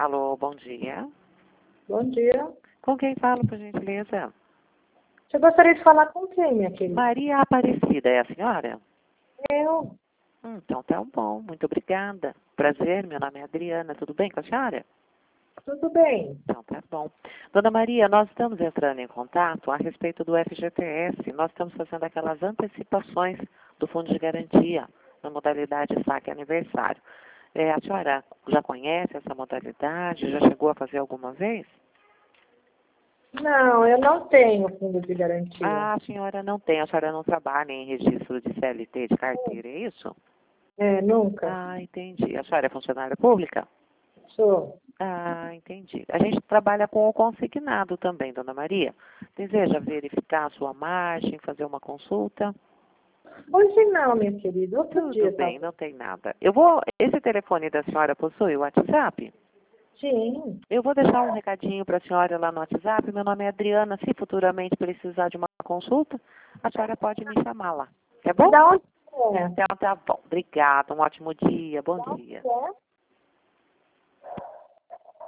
Alô, bom dia. Bom dia. Com quem falo, por gentileza? Você gostaria de falar com quem, minha querida? Maria Aparecida, é a senhora? Eu. Então tá bom, muito obrigada. Prazer, meu nome é Adriana, tudo bem com a senhora? Tudo bem. Então tá bom. Dona Maria, nós estamos entrando em contato a respeito do FGTS. Nós estamos fazendo aquelas antecipações do Fundo de Garantia na modalidade saque aniversário. A senhora já conhece essa modalidade? Já chegou a fazer alguma vez? Não, eu não tenho fundo de garantia. Ah, a senhora não tem, a senhora não trabalha em registro de CLT de carteira, é isso? Nunca. Ah, entendi. A senhora é funcionária pública? Sou. Ah, entendi. A gente trabalha com o consignado também, Dona Maria. Deseja verificar a sua margem, fazer uma consulta? Hoje não, minha querida. Outro Tudo dia, tá? bem, não tem nada. Esse telefone da senhora possui o WhatsApp? Sim. Eu vou deixar um recadinho para a senhora lá no WhatsApp. Meu nome é Adriana. Se futuramente precisar de uma consulta, a senhora pode me chamar lá. Tá bom? Da onde é? Então tá bom. Obrigada. Um ótimo dia. Bom dia. É?